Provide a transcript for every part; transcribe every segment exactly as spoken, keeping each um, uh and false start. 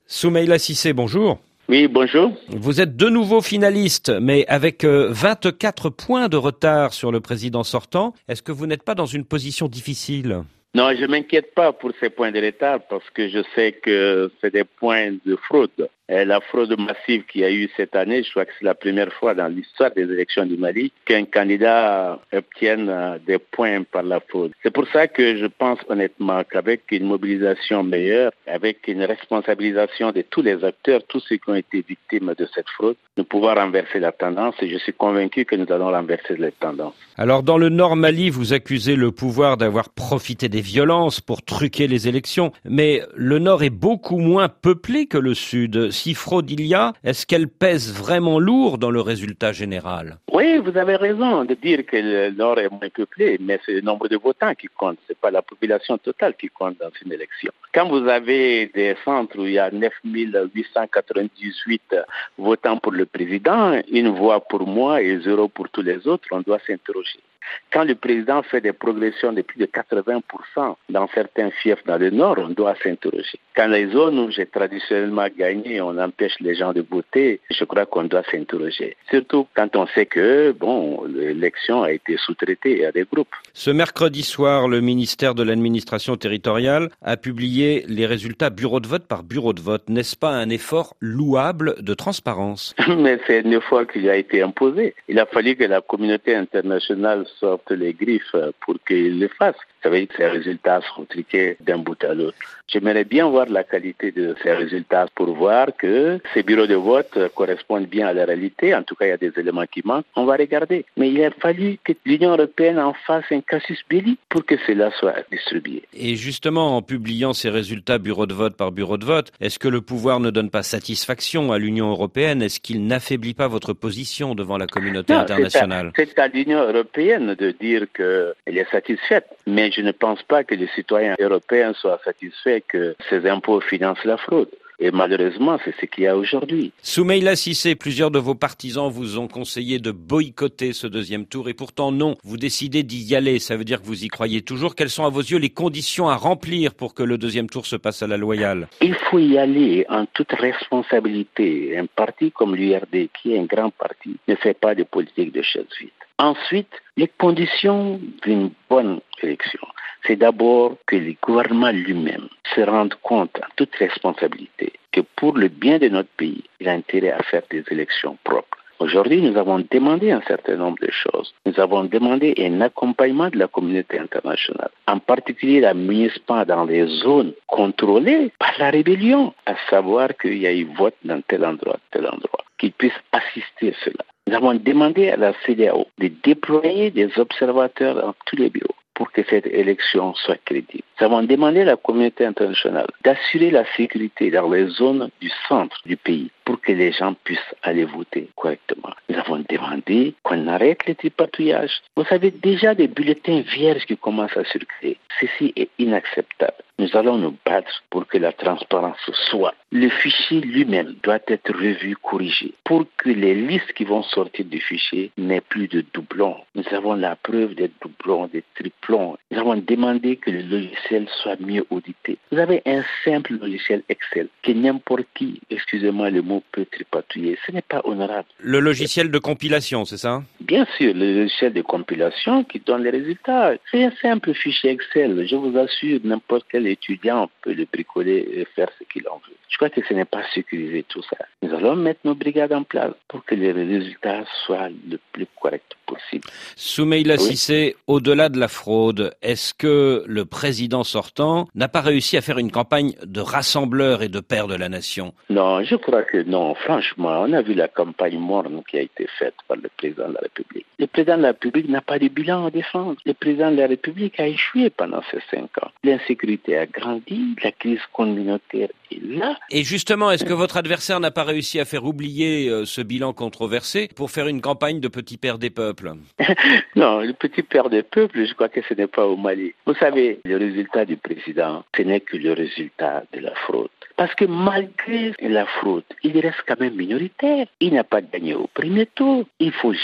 Soumeila Cissé, bonjour. Oui, bonjour. Vous êtes de nouveau finaliste, mais avec vingt-quatre points de retard sur le président sortant. Est-ce que vous n'êtes pas dans une position difficile ? Non, je ne m'inquiète pas pour ces points de retard parce que je sais que c'est des points de fraude. Et la fraude massive qu'il y a eu cette année, je crois que c'est la première fois dans l'histoire des élections du Mali qu'un candidat obtienne des points par la fraude. C'est pour ça que je pense honnêtement qu'avec une mobilisation meilleure, avec une responsabilisation de tous les acteurs, tous ceux qui ont été victimes de cette fraude, nous pouvons renverser la tendance et je suis convaincu que nous allons renverser la tendance. Alors dans le Nord Mali, vous accusez le pouvoir d'avoir profité des violences pour truquer les élections, mais le Nord est beaucoup moins peuplé que le Sud. Si fraude il y a, est-ce qu'elle pèse vraiment lourd dans le résultat général ? Oui, vous avez raison de dire que le Nord est moins peuplé, mais c'est le nombre de votants qui compte, c'est pas la population totale qui compte dans une élection. Quand vous avez des centres où il y a neuf mille huit cent quatre-vingt-dix-huit votants pour le président, une voix pour moi et zéro pour tous les autres, on doit s'interroger. Quand le président fait des progressions de plus de quatre-vingts pour cent dans certains fiefs dans le Nord, on doit s'interroger. Quand les zones où j'ai traditionnellement gagné, on empêche les gens de voter, je crois qu'on doit s'interroger. Surtout quand on sait que, bon, l'élection a été sous-traitée à des groupes. Ce mercredi soir, le ministère de l'administration territoriale a publié les résultats bureau de vote par bureau de vote. N'est-ce pas un effort louable de transparence ? Mais c'est un effort qui a été imposé. Il a fallu que la communauté internationale sorte les griffes pour qu'il le fasse. Ça veut dire que ces résultats sont truqués d'un bout à l'autre. J'aimerais bien voir la qualité de ces résultats pour voir que ces bureaux de vote correspondent bien à la réalité. En tout cas, il y a des éléments qui manquent. On va regarder. Mais il a fallu que l'Union européenne en fasse un casus belli pour que cela soit distribué. Et justement, en publiant ces résultats bureau de vote par bureau de vote, est-ce que le pouvoir ne donne pas satisfaction à l'Union européenne ? Est-ce qu'il n'affaiblit pas votre position devant la communauté non, internationale ? C'est à, à l'Union européenne de dire qu'elle est satisfaite. Mais je ne pense pas que les citoyens européens soient satisfaits que ces impôts financent la fraude. Et malheureusement, c'est ce qu'il y a aujourd'hui. Soumeila Cissé, plusieurs de vos partisans vous ont conseillé de boycotter ce deuxième tour et pourtant non, vous décidez d'y aller. Ça veut dire que vous y croyez toujours. Quelles sont à vos yeux les conditions à remplir pour que le deuxième tour se passe à la loyale ? Il faut y aller en toute responsabilité. Un parti comme l'U R D, qui est un grand parti, ne fait pas de politique de chaise vide. Ensuite, les conditions d'une bonne élection. C'est d'abord que le gouvernement lui-même se rende compte en toute responsabilité que pour le bien de notre pays, il a intérêt à faire des élections propres. Aujourd'hui, nous avons demandé un certain nombre de choses. Nous avons demandé un accompagnement de la communauté internationale, en particulier la mise pas dans les zones contrôlées par la rébellion, à savoir qu'il y a eu vote dans tel endroit, tel endroit, qu'ils puissent assister à cela. Nous avons demandé à la C E D E A O de déployer des observateurs dans tous les bureaux pour que cette élection soit crédible. Nous avons demandé à la communauté internationale d'assurer la sécurité dans les zones du centre du pays pour que les gens puissent aller voter correctement. Nous avons demandé qu'on arrête le tripatouillage. Vous savez déjà des bulletins vierges qui commencent à circuler. Ceci est inacceptable. Nous allons nous battre pour que la transparence soit. Le fichier lui-même doit être revu, corrigé, pour que les listes qui vont sortir du fichier n'aient plus de doublons. Nous avons la preuve des doublons, des triplons. Nous avons demandé que le logiciel soit mieux audité. Vous avez un simple logiciel Excel que n'importe qui, excusez-moi le mot, peut tripatouiller. Ce n'est pas honorable. Le logiciel de compilation, c'est ça ? Bien sûr, le logiciel de compilation qui donne les résultats. C'est un simple fichier Excel. Je vous assure, n'importe quel étudiant peut le bricoler et faire ce qu'il en veut. Je crois que ce n'est pas sécurisé tout ça. Nous allons mettre nos brigades en place pour que les résultats soient le plus corrects possible. Soumeila oui. Cissé, au-delà de la fraude, est-ce que le président sortant n'a pas réussi à faire une campagne de rassembleur et de père de la nation ? Non, je crois que non. Franchement, on a vu la campagne morne qui a été faite par le président de la République. Le président de la République n'a pas de bilan à défendre. Le président de la République a échoué pendant ces cinq ans. L'insécurité a grandi, la crise communautaire est là. Et justement, est-ce que votre adversaire n'a pas réussi à faire oublier euh, ce bilan controversé pour faire une campagne de petit père des peuples ? Non, le petit père des peuples, je crois que ce n'est pas au Mali. Vous savez, le résultat du président, ce n'est que le résultat de la fraude. Parce que malgré la fraude, il reste quand même minoritaire. Il n'a pas gagné au premier tour. Il ne faut jamais,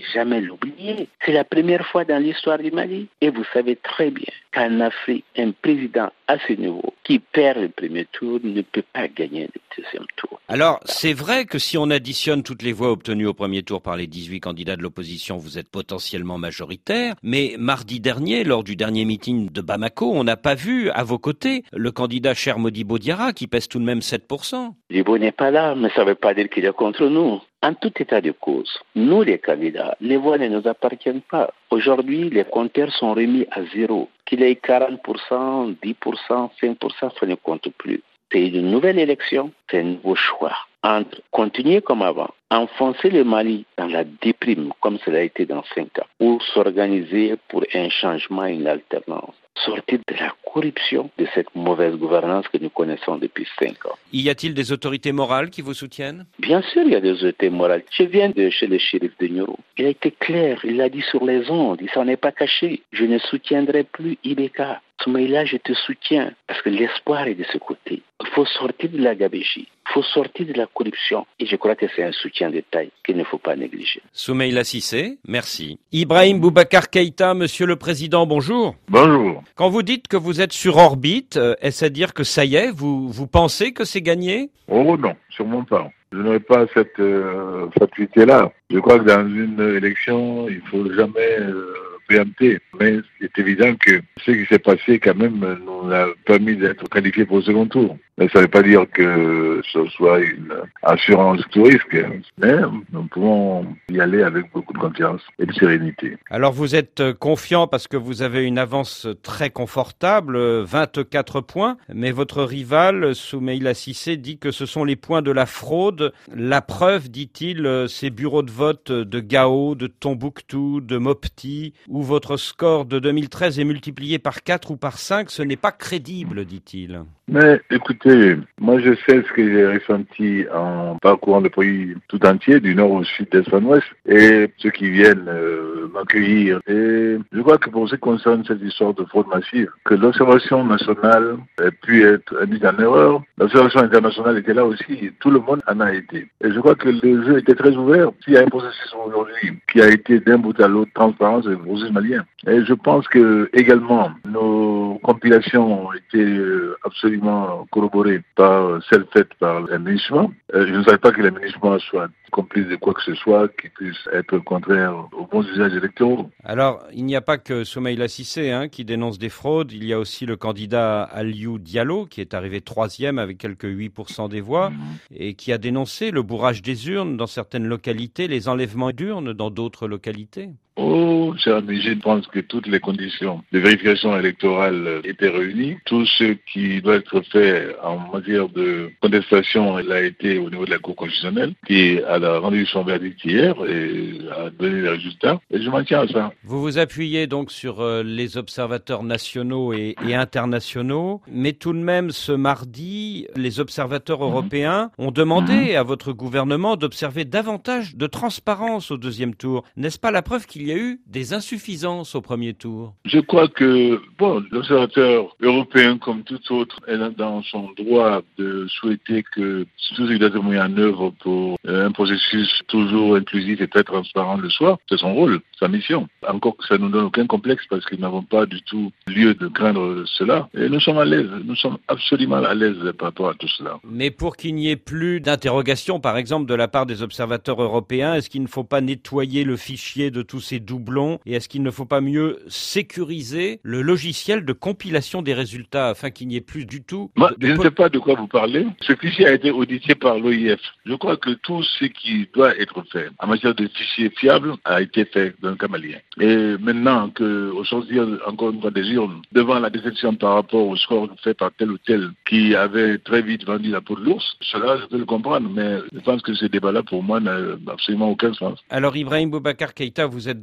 jamais l'oublier. C'est la première fois dans l'histoire du Mali. Et vous savez très bien qu'en Afrique, un président à ce niveau qui perd le premier tour ne peut pas gagner le deuxième tour. Alors, c'est vrai que si on additionne toutes les voix obtenues au premier tour par les dix-huit candidats de l'opposition, vous êtes potentiellement majoritaire. Mais mardi dernier, lors du dernier meeting de Bamako, on n'a pas vu à vos côtés le candidat cher Modibo Diarra qui pèse tout de même sept pour cent. Modibo n'est pas là, mais ça ne veut pas dire qu'il est contre nous. En tout état de cause, nous les candidats, les voix ne nous appartiennent pas. Aujourd'hui, les compteurs sont remis à zéro. Qu'il ait quarante pour cent, dix pour cent, cinq pour cent, ça ne compte plus. C'est une nouvelle élection, c'est un nouveau choix. Entre continuer comme avant, enfoncer le Mali dans la déprime, comme cela a été dans cinq ans, ou s'organiser pour un changement, une alternance. Sortir de la corruption, de cette mauvaise gouvernance que nous connaissons depuis cinq ans. Y a-t-il des autorités morales qui vous soutiennent? Bien sûr, il y a des autorités morales. Je viens de chez le shérif de Nioro. Il a été clair, il l'a dit sur les ondes, il s'en est pas caché. Je ne soutiendrai plus I B K. Soumaïla, je te soutiens, parce que l'espoir est de ce côté. Il faut sortir de la gabégie, il faut sortir de la corruption. Et je crois que c'est un soutien de taille qu'il ne faut pas négliger. Soumaïla Cissé, merci. Ibrahim Boubacar Keïta, Monsieur le Président, bonjour. Bonjour. Quand vous dites que vous êtes sur orbite, est-ce à dire que ça y est, vous, vous pensez que c'est gagné? Oh non, sûrement pas. Je n'aurais pas cette euh, fatuité-là. Je crois que dans une élection, il faut jamais euh, préempter. Mais c'est évident que ce qui s'est passé, quand même, nous a permis d'être qualifiés pour le second tour. Mais ça ne veut pas dire que ce soit une assurance tout risque. Mais nous pouvons y aller avec beaucoup de confiance et de sérénité. Alors vous êtes confiant parce que vous avez une avance très confortable, vingt-quatre points. Mais votre rival, Soumaïla Cissé, dit que ce sont les points de la fraude. La preuve, dit-il, ces bureaux de vote de Gao, de Tombouctou, de Mopti, où votre score de deux mille treize est multiplié par quatre ou par cinq. Ce n'est pas crédible, dit-il. Mais écoutez, moi je sais ce que j'ai ressenti en parcourant le pays tout entier, du nord au sud, d'est en ouest, et ceux qui viennent euh, m'accueillir. Et je crois que pour ce qui concerne cette histoire de fraude massive, que l'observation nationale ait pu être mise en erreur, l'observation internationale était là aussi, tout le monde en a été. Et je crois que le jeu était très ouvert. S'il y a un processus aujourd'hui qui a été d'un bout à l'autre transparent, c'est le processus malien. Et je pense que également nos compilations ont été absolument corroborées par celles faites par les MINUSMA. Euh, je ne savais pas que les MINUSMA soient complices de quoi que ce soit qui puisse être contraire aux bons usages électoraux. Alors, il n'y a pas que Soumaïla Cissé hein, qui dénonce des fraudes. Il y a aussi le candidat Aliou Diallo qui est arrivé troisième avec quelques huit pour cent des voix mmh. et qui a dénoncé le bourrage des urnes dans certaines localités, les enlèvements d'urnes dans d'autres localités. Oh, cher ami, je pense que toutes les conditions de vérification électorale étaient réunies. Tout ce qui doit être fait en matière de contestation, il a été au niveau de la Cour constitutionnelle, qui a rendu son verdict hier et a donné les résultats. Et je m'en tiens à ça. Vous vous appuyez donc sur les observateurs nationaux et, et internationaux, mais tout de même, ce mardi, les observateurs mmh. européens ont demandé mmh. à votre gouvernement d'observer davantage de transparence au deuxième tour. N'est-ce pas la preuve qu'il Il y a eu des insuffisances au premier tour? Je crois que, bon, l'observateur européen, comme tout autre, est dans son droit de souhaiter que tout ce qui doit être mis en œuvre pour un processus toujours inclusif et très transparent le soit. C'est son rôle, sa mission. Encore que ça ne nous donne aucun complexe parce que nous n'avons pas du tout lieu de craindre cela. Et nous sommes à l'aise, nous sommes absolument à l'aise par rapport à tout cela. Mais pour qu'il n'y ait plus d'interrogation, par exemple, de la part des observateurs européens, est-ce qu'il ne faut pas nettoyer le fichier de tous ces doublons et est-ce qu'il ne faut pas mieux sécuriser le logiciel de compilation des résultats afin qu'il n'y ait plus du tout... Moi, de... je ne sais pas de quoi vous parlez. Ce fichier a été audité par l'O I F. Je crois que tout ce qui doit être fait en matière de fichiers fiables a été fait dans le cas malien. Et maintenant que, au sortir encore une fois des urnes, devant la déception par rapport au score fait par tel ou tel qui avait très vite vendu la peau de l'ours, cela je peux le comprendre, mais je pense que ce débat-là pour moi n'a absolument aucun sens. Alors Ibrahim Boubacar Keïta, vous êtes donc le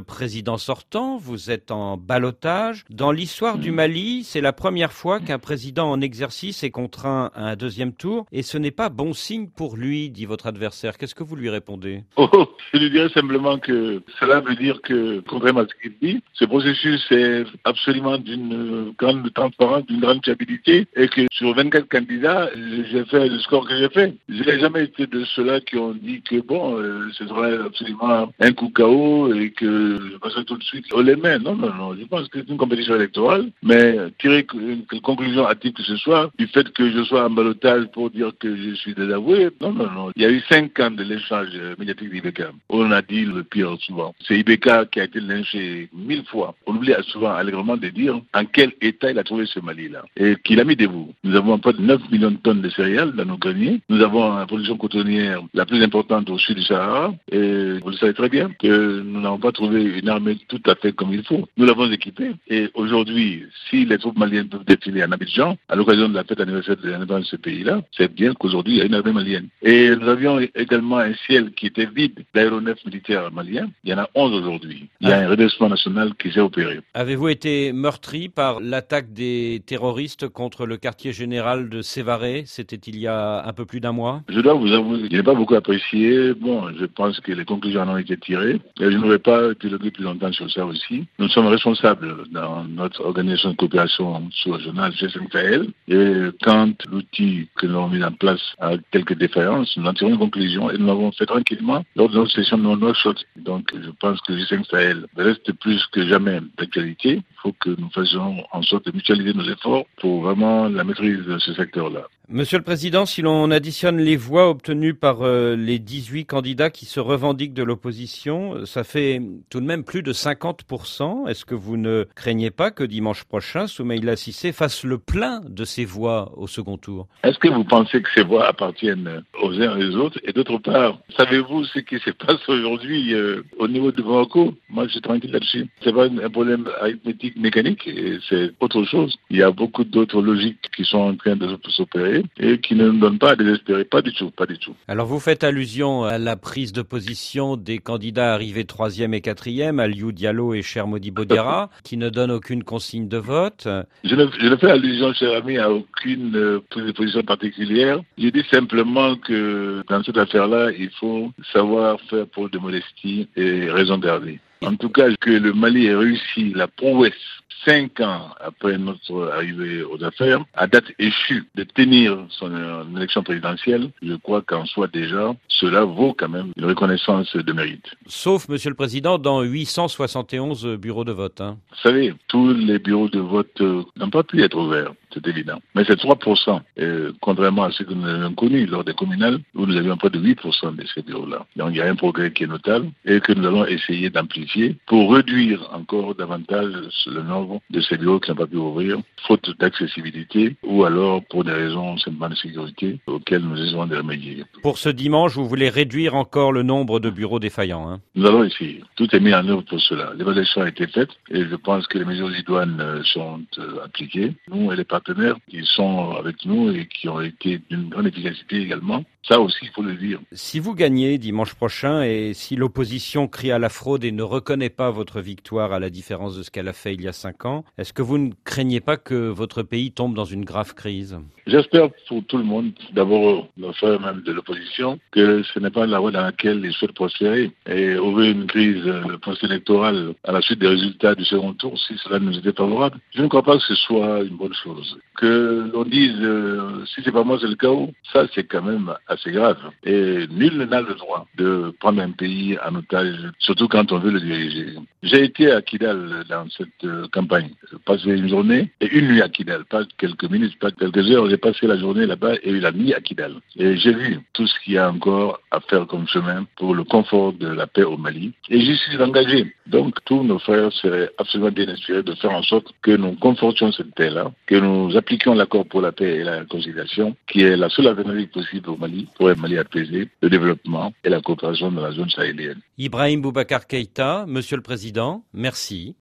président sortant, vous êtes en ballottage. Dans l'histoire du Mali, c'est la première fois qu'un président en exercice est contraint à un deuxième tour et ce n'est pas bon signe pour lui, dit votre adversaire. Qu'est-ce que vous lui répondez? Oh, je lui dirais simplement que cela veut dire que, contrairement à ce qu'il dit, ce processus est absolument d'une grande transparence, d'une grande fiabilité et que sur vingt-quatre candidats, j'ai fait le score que j'ai fait. Je n'ai jamais été de ceux-là qui ont dit que bon, euh, ce serait absolument un coup K O et que je passerai tout de suite aux les mains. Non, non, non. Je pense que c'est une compétition électorale, mais tirer une conclusion hâtive que ce soit du fait que je sois en ballottage pour dire que je suis désavoué, non, non, non. Il y a eu cinq ans de l'échange médiatique d'I B K. On a dit le pire souvent. C'est I B K qui a été lynché mille fois. On oublie souvent allègrement de dire en quel état il a trouvé ce Mali-là et qu'il a mis debout. Nous avons près de neuf millions de tonnes de céréales dans nos greniers. Nous avons la production cotonnière la plus importante au sud du Sahara et vous le savez très bien que nous n'avons pas trouvé une armée tout à fait comme il faut. Nous l'avons équipée et aujourd'hui, si les troupes maliennes peuvent défiler en Abidjan à l'occasion de la fête anniversaire de l'indépendance de ce pays-là, c'est bien qu'aujourd'hui il y a une armée malienne. Et nous avions également un ciel qui était vide d'aéronefs militaires maliens. Il y en a onze aujourd'hui. Il y a un redressement national qui s'est opéré. Avez-vous été meurtri par l'attaque des terroristes contre le quartier général de Sévaré? C'était il y a un peu plus d'un mois. Je dois vous avouer, je n'ai pas beaucoup apprécié. Bon, je pense que les conclusions en ont été tirées. Et je n'aurais pas dialogué plus longtemps sur ça aussi. Nous sommes responsables dans notre organisation de coopération sous-régionale G cinq Sahel. Et quand l'outil que nous avons mis en place a quelques défaillances, nous en tirons une conclusion et nous l'avons fait tranquillement lors de notre session de Nouakchott. Donc, je pense que G cinq Sahel reste plus que jamais d'actualité. Il faut que nous fassions en sorte de mutualiser nos efforts pour vraiment la maîtrise de ce secteur-là. Monsieur le Président, si l'on additionne les voix obtenues par euh, les dix-huit candidats qui se revendiquent de l'opposition, ça fait tout de même plus de cinquante pour cent. Est-ce que vous ne craignez pas que dimanche prochain, Soumaïla Cissé fasse le plein de ses voix au second tour? Est-ce que vous pensez que ces voix appartiennent aux uns et aux autres? Et d'autre part, savez-vous ce qui se passe aujourd'hui euh, au niveau de Bamako? Moi, je suis tranquille là-dessus. C'est pas un problème arithmétique mécanique, c'est autre chose. Il y a beaucoup d'autres logiques qui sont en train de s'opérer et qui ne nous donnent pas à désespérer. Pas du tout, pas du tout. Alors vous faites allusion à la prise de position des candidats arrivés troisième et quatrième, Aliou Diallo et Cher Modibo Diarra, qui ne donnent aucune consigne de vote. Je ne, je ne fais allusion, cher ami, à aucune euh, prise de position particulière. Je dis simplement que dans cette affaire-là, il faut savoir faire preuve de modestie et raison garder. En tout cas, que le Mali ait réussi la prouesse, cinq ans après notre arrivée aux affaires, à date échue, de tenir son euh, élection présidentielle, je crois qu'en soi déjà, cela vaut quand même une reconnaissance de mérite. Sauf, Monsieur le Président, dans huit cent soixante et onze bureaux de vote. Hein. Vous savez, tous les bureaux de vote euh, n'ont pas pu être ouverts. C'est évident. Mais c'est trois pour cent, euh, contrairement à ce que nous avons connu lors des communales, où nous avions près de huit pour cent de ces bureaux-là. Donc il y a un progrès qui est notable et que nous allons essayer d'amplifier pour réduire encore davantage le nombre de ces bureaux qui n'ont pas pu ouvrir, faute d'accessibilité ou alors pour des raisons simplement de sécurité auxquelles nous essayons de remédier. Pour ce dimanche, vous voulez réduire encore le nombre de bureaux défaillants, hein? Nous allons essayer. Tout est mis en œuvre pour cela. L'évaluation a été faite et je pense que les mesures idoines sont euh, appliquées. Nous et les partenaires qui sont avec nous et qui ont été d'une grande efficacité également. Ça aussi, il faut le dire. Si vous gagnez dimanche prochain et si l'opposition crie à la fraude et ne reconnaît pas votre victoire à la différence de ce qu'elle a fait il y a cinq ans, est-ce que vous ne craignez pas que votre pays tombe dans une grave crise? J'espère pour tout le monde, d'abord le frère même de l'opposition, que ce n'est pas la voie dans laquelle ils souhaitent prospérer. Et ouvrir une crise euh, post-électorale à la suite des résultats du second tour, si cela nous était favorable, je ne crois pas que ce soit une bonne chose. Que l'on dise euh, si c'est pas moi c'est le chaos, ça c'est quand même assez grave. Et nul n'a le droit de prendre un pays en otage, surtout quand on veut le diriger. J'ai été à Kidal dans cette euh, campagne. J'ai passé une journée et une nuit à Kidal, pas quelques minutes, pas quelques heures. J'ai passé la journée là-bas et la nuit à Kidal. Et j'ai vu tout ce qu'il y a encore à faire comme chemin pour le confort de la paix au Mali. Et j'y suis engagé. Donc tous nos frères seraient absolument bien inspirés de faire en sorte que nous confortions cette paix-là, que nous appliquions l'accord pour la paix et la conciliation, qui est la seule alternative possible au Mali pour un Mali apaisé, le développement et la coopération dans la zone sahélienne. Ibrahim Boubacar Keïta, Monsieur le Président, merci.